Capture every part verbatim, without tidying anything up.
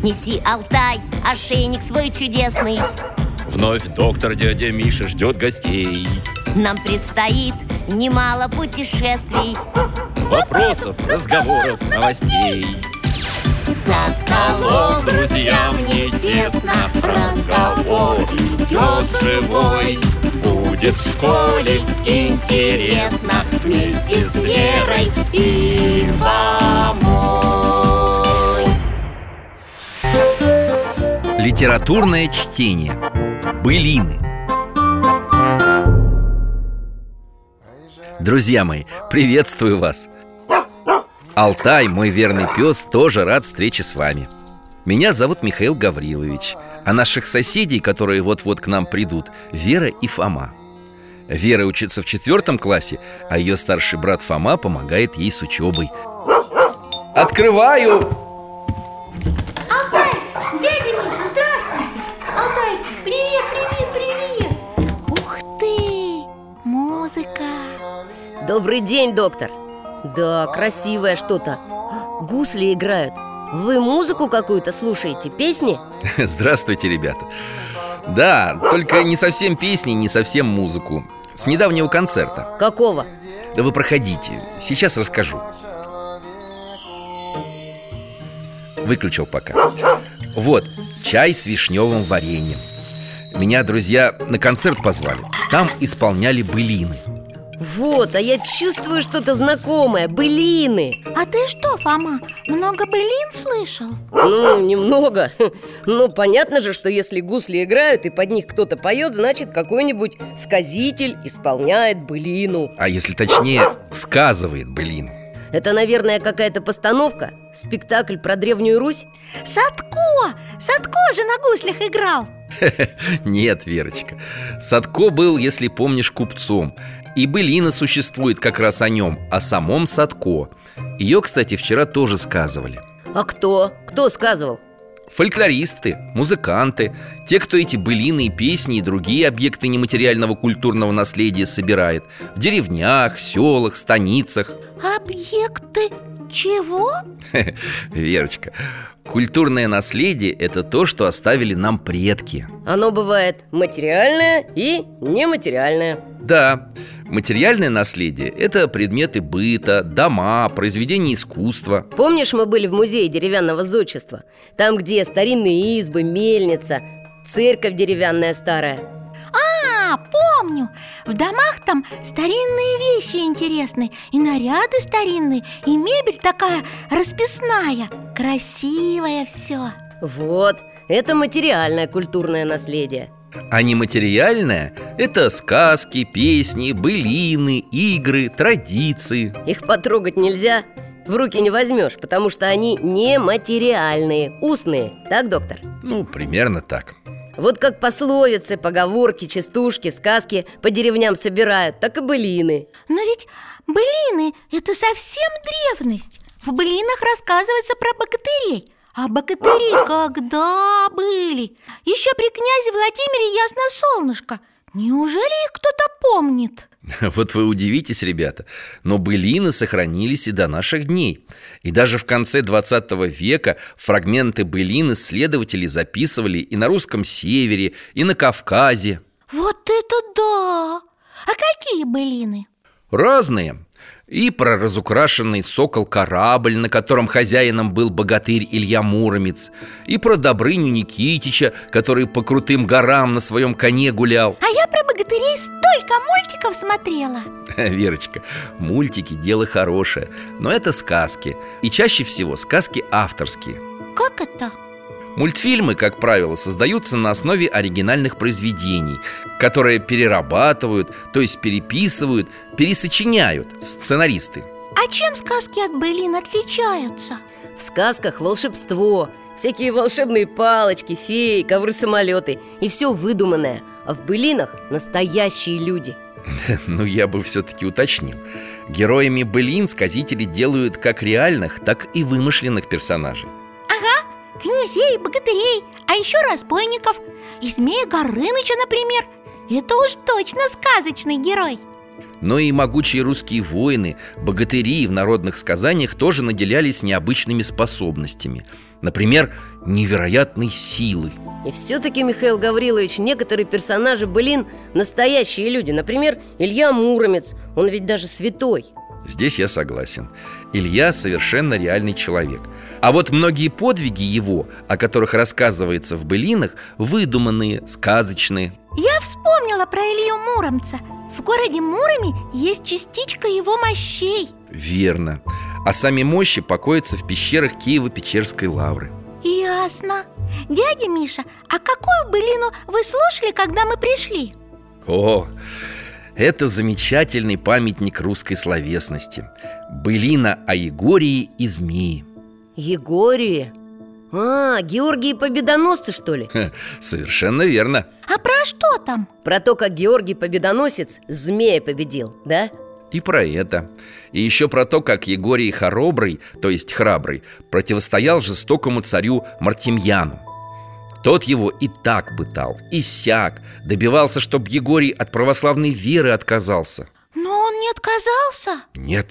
Неси, Алтай, ошейник свой чудесный. Вновь доктор дядя Миша ждет гостей. Нам предстоит немало путешествий, вопросов, разговоров, новостей. За столом друзьям не тесно, разговор идет живой. Будет в школе интересно вместе с Верой и Фомой. Литературное чтение. Былины. Друзья мои, приветствую вас. Алтай, мой верный пес, тоже рад встрече с вами. Меня зовут Михаил Гаврилович, а наших соседей, которые вот-вот к нам придут, Вера и Фома. Вера учится в четвертом классе, а ее старший брат Фома помогает ей с учебой. Открываю! Алтай, дядя Миша, здравствуйте! Алтай, привет, привет, привет! Ух ты, музыка! Добрый день, доктор. Да, красивое что-то. Гусли играют. Вы музыку какую-то слушаете, песни? Здравствуйте, ребята. Да, только не совсем песни, не совсем музыку. С недавнего концерта. Какого? Да вы проходите, сейчас расскажу. Выключил пока. Вот, чай с вишневым вареньем. Меня друзья на концерт позвали. Там исполняли былины. Вот, а я чувствую что-то знакомое. Былины. А ты что, Фома, много былин слышал? Ну, немного. Ну, понятно же, что если гусли играют и под них кто-то поет, значит, какой-нибудь сказитель исполняет былину. А если точнее, сказывает былину. Это, наверное, какая-то постановка? Спектакль про Древнюю Русь? Садко! Садко же на гуслях играл. Нет, Верочка, Садко был, если помнишь, купцом. И былина существует как раз о нем, о самом Садко. Ее, кстати, вчера тоже сказывали. А кто? Кто сказывал? Фольклористы, музыканты, те, кто эти былины и песни и другие объекты нематериального культурного наследия собирает в деревнях, селах, станицах. Объекты чего? Верочка, культурное наследие – это то, что оставили нам предки. Оно бывает материальное и нематериальное. Да, материальное наследие – это предметы быта, дома, произведения искусства. Помнишь, мы были в музее деревянного зодчества? Там, где старинные избы, мельница, церковь деревянная старая. А, помню. В домах там старинные вещи интересные, и наряды старинные, и мебель такая расписная, красивое все. Вот, это материальное культурное наследие. А нематериальное – это сказки, песни, былины, игры, традиции. Их потрогать нельзя, в руки не возьмешь, потому что они нематериальные, устные. Так, доктор? Ну, примерно так. Вот как пословицы, поговорки, частушки, сказки по деревням собирают, так и былины. Но ведь былины – это совсем древность. В былинах рассказывается про богатырей. А богатыри когда были? Еще при князе Владимире Ясное Солнышко. Неужели их кто-то помнит? Вот вы удивитесь, ребята, но былины сохранились и до наших дней. И даже в конце двадцатого века фрагменты былин исследователи записывали и на русском севере, и на Кавказе. Вот это да! А какие былины? Разные. И про разукрашенный сокол-корабль, на котором хозяином был богатырь Илья Муромец, и про Добрыню Никитича, который по крутым горам на своем коне гулял. А я про богатырей столько мультиков смотрела. Верочка, мультики – дело хорошее, но это сказки. И чаще всего сказки авторские. Как это? Мультфильмы, как правило, создаются на основе оригинальных произведений, которые перерабатывают, то есть переписывают, пересочиняют сценаристы. А чем сказки от былин отличаются? В сказках волшебство, всякие волшебные палочки, феи, ковры-самолеты. И все выдуманное. А в былинах настоящие люди. Ну, я бы все-таки уточнил. Героями былин сказители делают как реальных, так и вымышленных персонажей. Ага, князей, богатырей, а еще разбойников. И Змея Горыныча, например. Это уж точно сказочный герой. Но и могучие русские воины, богатыри в народных сказаниях тоже наделялись необычными способностями. Например, невероятной силой. И все-таки, Михаил Гаврилович, некоторые персонажи былин настоящие люди. Например, Илья Муромец, он ведь даже святой. Здесь я согласен. Илья совершенно реальный человек. А вот многие подвиги его, о которых рассказывается в былинах, выдуманные, сказочные. Я вспомнила про Илью Муромца. В городе Муроме есть частичка его мощей. Верно. А сами мощи покоятся в пещерах Киево-Печерской лавры. Ясно. Дядя Миша, а какую былину вы слушали, когда мы пришли? О, это замечательный памятник русской словесности. Былина о Егории и змеи. Егории? А, Георгий Победоносцы, что ли? Ха, совершенно верно. А про что там? Про то, как Георгий Победоносец змея победил, да? И про это. И еще про то, как Егорий Хоробрый, то есть храбрый, противостоял жестокому царю Мартемьяну. Тот его и так пытал, и сяк, добивался, чтоб Егорий от православной веры отказался. Но он не отказался? Нет.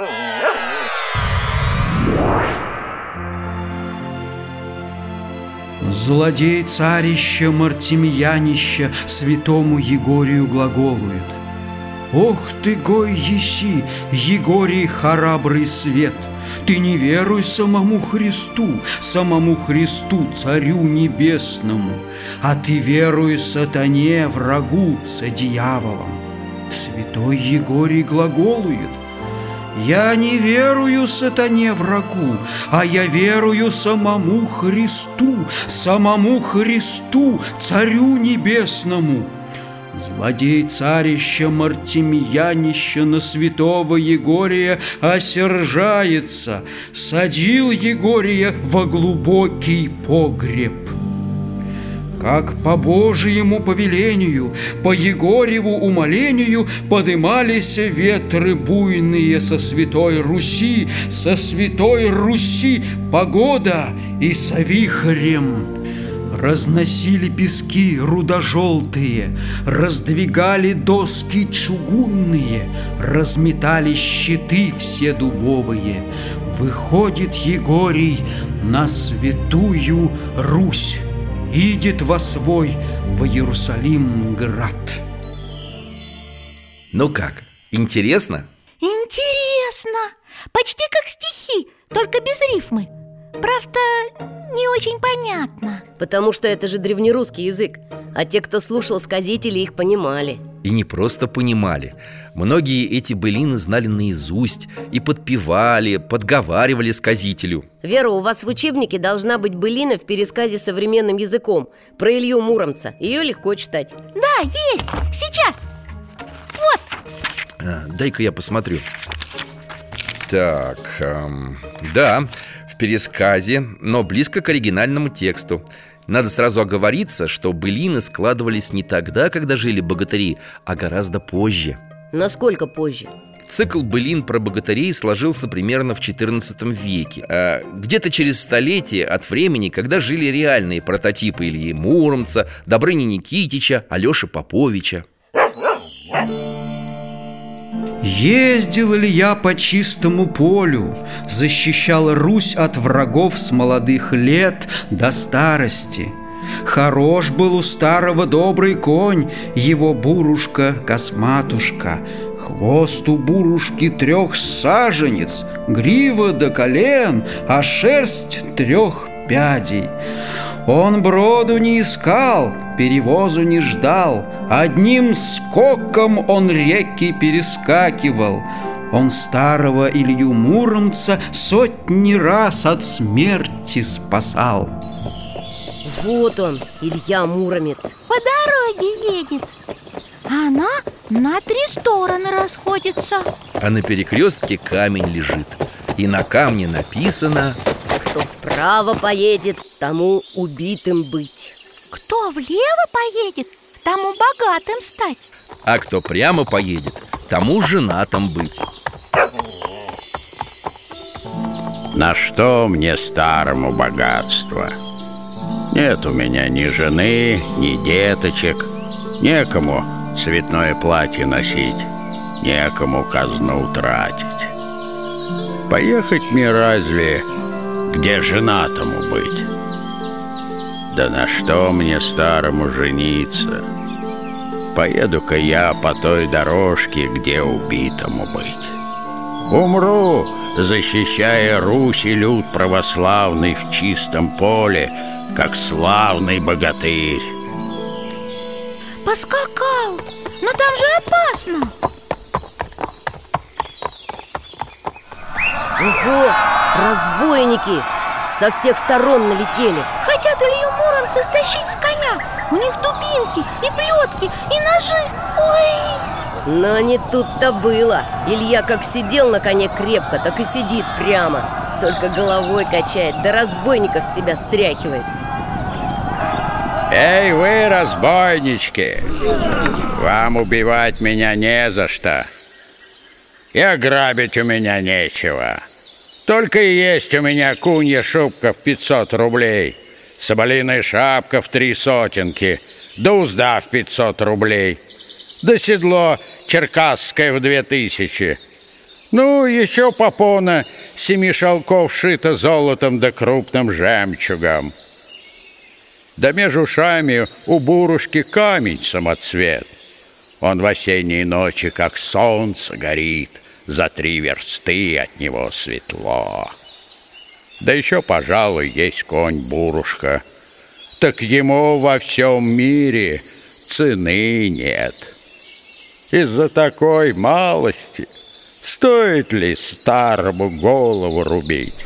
Злодей-царище Мартемьянище святому Егорию глаголует: «Ох ты, гой еси, Егорий храбрый свет! Ты не веруй самому Христу, самому Христу, Царю Небесному, а ты веруй сатане, врагу, со дьяволом». Святой Егорий глаголует: «Я не верую сатане, врагу, а я верую самому Христу, самому Христу, Царю Небесному». Злодей-царище Мартемьянище на святого Егория осержается, садил Егория во глубокий погреб. Как по Божьему повелению, по Егорьеву умолению подымались ветры буйные со святой Руси, со святой Руси погода и со вихрем. Разносили пески рудожелтые, раздвигали доски чугунные, разметали щиты все дубовые. Выходит Егорий на святую Русь, идет во свой, в Иерусалим град. Ну как, интересно? Интересно. Почти как стихи, только без рифмы. Правда, не очень понятно. Потому что это же древнерусский язык, а те, кто слушал сказителей, их понимали. И не просто понимали. Многие эти былины знали наизусть и подпевали, подговаривали сказителю. Вера, у вас в учебнике должна быть былина в пересказе современным языком про Илью Муромца. Ее легко читать. Да, есть, сейчас. Вот. а, Дай-ка я посмотрю. Так, эм, да, в пересказе, но близко к оригинальному тексту. Надо сразу оговориться, что былины складывались не тогда, когда жили богатыри, а гораздо позже. Насколько позже? Цикл былин про богатырей сложился примерно в четырнадцатом веке, а где-то через столетие от времени, когда жили реальные прототипы Ильи Муромца, Добрыни Никитича, Алеши Поповича. Ездил Илья по чистому полю, защищал Русь от врагов с молодых лет до старости. Хорош был у старого добрый конь, его бурушка-косматушка. Хвост у бурушки трех саженец, грива до колен, а шерсть трех пядей. Он броду не искал, перевозу не ждал, одним скоком он реки перескакивал. Он старого Илью Муромца сотни раз от смерти спасал. Вот он, Илья Муромец. По дороге едет, а она на три стороны расходится. А на перекрестке камень лежит, и на камне написано: кто вправо поедет, тому убитым быть. Кто влево поедет, тому богатым стать. а кто прямо поедет, тому женатым быть. На что мне старому богатство? Нет у меня ни жены, ни деточек, некому цветное платье носить. некому казну тратить. Поехать мне разве, где женатому быть? Да на что мне старому жениться? Поеду-ка я по той дорожке, где убитому быть. Умру, защищая Русь и люд православный в чистом поле, как славный богатырь. Поскакал, но там же опасно. Ого, разбойники со всех сторон налетели. Хотят Илью Муромца стащить с коня. У них дубинки и плетки, и ножи. Ой! Но не тут-то было. Илья как сидел на коне крепко, так и сидит прямо. Только головой качает, да разбойников с себя стряхивает. Эй, вы, разбойнички! Вам убивать меня не за что. И ограбить у меня нечего. Только и есть у меня кунья шубка в пятьсот рублей, соболиная шапка в три сотенки, да узда в пятьсот рублей, да седло черкасское в две тысячи. Ну, еще попона семи шелков шито золотом да крупным жемчугом. Да между ушами у бурушки камень самоцвет. Он в осенние ночи, как солнце, горит, за три версты от него светло. Да еще, пожалуй, есть конь Бурушка. Так ему во всем мире цены нет. Из-за такой малости стоит ли старому голову рубить?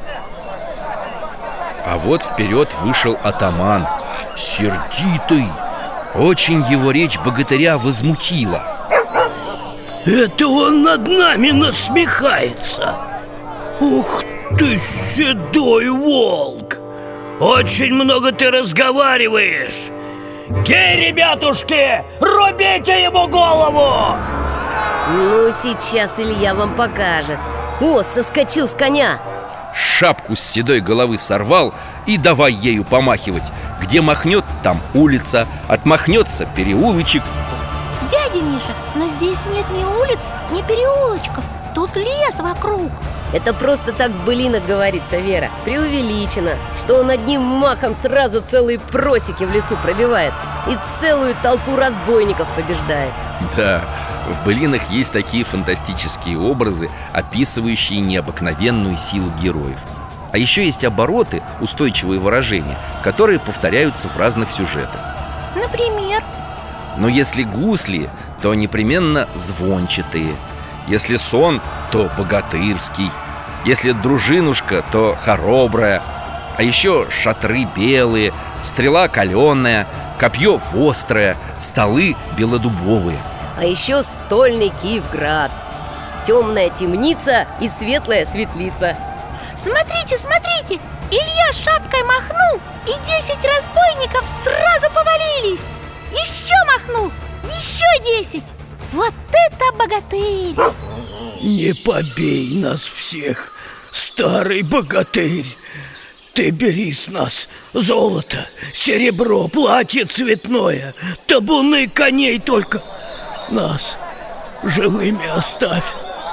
А вот вперед вышел атаман, сердитый. Очень его речь богатыря возмутила. Это он над нами насмехается. Ух ты, седой волк! Очень много ты разговариваешь. Гей, ребятушки, рубите ему голову! Ну, сейчас Илья вам покажет. О, соскочил с коня. Шапку с седой головы сорвал и давай ею помахивать. Где махнет, там улица, отмахнется переулочек. Дядя Миша, но здесь нет ни улиц, ни переулочков. Тут лес вокруг. Это просто так в былинах говорится, Вера. Преувеличено, что он одним махом сразу целые просеки в лесу пробивает и целую толпу разбойников побеждает. Да, в былинах есть такие фантастические образы, описывающие необыкновенную силу героев. А еще есть обороты, устойчивые выражения, которые повторяются в разных сюжетах. Например? Но если гусли, то непременно звончатые. Если сон, то богатырский. Если дружинушка, то хоробрая. А еще шатры белые, стрела каленая, копье вострое, столы белодубовые. А еще стольный Киевград, темная темница и светлая светлица. Смотрите, смотрите! Илья шапкой махнул, и десять разбойников сразу повалились. Еще махнул, еще десять. Вот это богатырь! Не побей нас всех, старый богатырь. Ты бери с нас золото, серебро, платье цветное, табуны коней, только нас живыми оставь.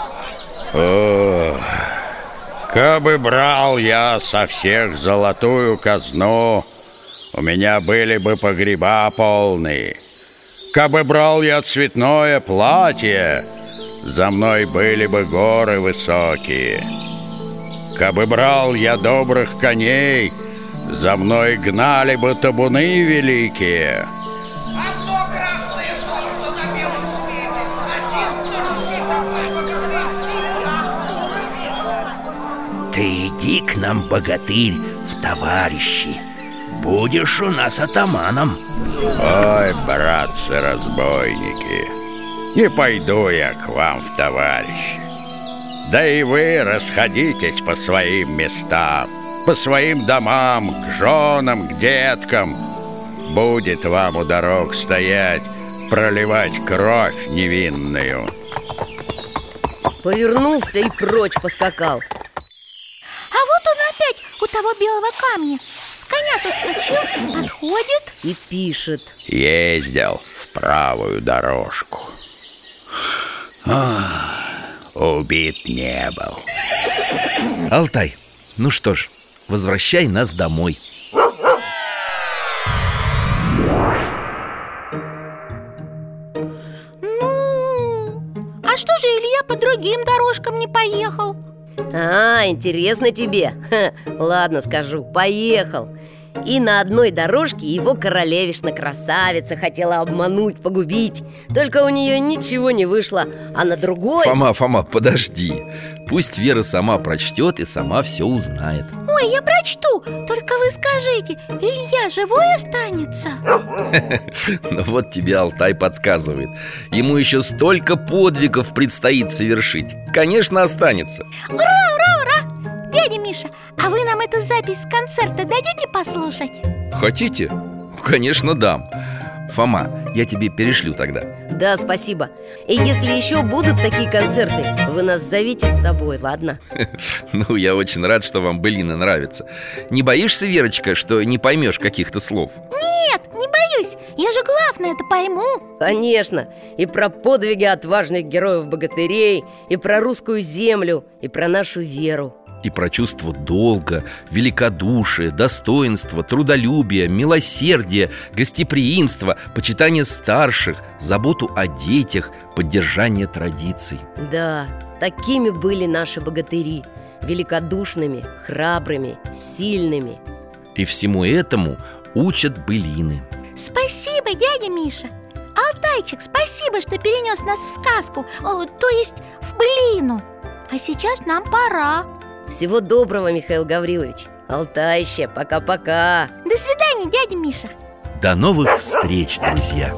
Ох, кабы брал я со всех золотую казну, у меня были бы погреба полные. Кабы брал я цветное платье, за мной были бы горы высокие. Кабы брал я добрых коней, за мной гнали бы табуны великие. Одно красное солнце на белом свете, один на Руси такой богатырь Илья Муромец. Ты иди к нам, богатырь, в товарищи. Будешь у нас атаманом. Ой, братцы-разбойники, не пойду я к вам в товарищи. Да и вы расходитесь по своим местам, по своим домам, к женам, к деткам. Будет вам у дорог стоять, проливать кровь невинную. Повернулся и прочь поскакал. А вот он опять у того белого камня. С коня соскочил, подходит и пишет. Ездил в правую дорожку. Убит не был. Алтай, ну что ж, возвращай нас домой. Ну, а что же Илья по другим дорожкам не поехал? А, интересно тебе? Ха, ладно, скажу, поехал. И на одной дорожке его королевишна красавица хотела обмануть, погубить. Только у нее ничего не вышло. А на другой... Фома, Фома, подожди. Пусть Вера сама прочтет и сама все узнает. Ой, я прочту. Только вы скажите, Илья живой останется? Ну вот тебе Алтай подсказывает. Ему еще столько подвигов предстоит совершить. Конечно, останется. Ура, ура, ура! Дядя Миша, а вы нам эту запись с концерта дадите послушать? Хотите? Конечно, дам. Фома, я тебе перешлю тогда. Да, спасибо. И если еще будут такие концерты, вы нас зовите с собой, ладно? Ну, я очень рад, что вам былины нравятся. Не боишься, Верочка, что не поймешь каких-то слов? Нет, не боюсь. Я же главное это пойму. Конечно. И про подвиги отважных героев-богатырей, и про русскую землю, и про нашу веру. И про чувство долга, великодушие, достоинство, трудолюбие, милосердие, гостеприимство, почитание старших, заботу о детях, поддержание традиций. Да, такими были наши богатыри. Великодушными, храбрыми, сильными. И всему этому учат былины. Спасибо, дядя Миша. Алтайчик, спасибо, что перенес нас в сказку, о, то есть в былину. А сейчас нам пора. Всего доброго, Михаил Гаврилович. Алтайще, пока-пока. До свидания, дядя Миша. До новых встреч, друзья.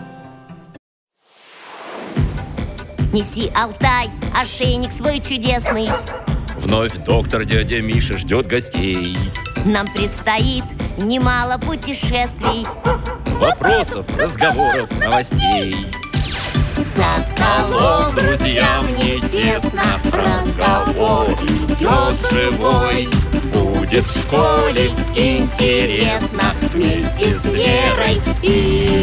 Неси, Алтай, ошейник свой чудесный. Вновь доктор дядя Миша ждет гостей. Нам предстоит немало путешествий, Вопросов, разговоров, новостей. за столом друзьям не тесно, разговор идет живой. Будет в школе интересно вместе с Верой и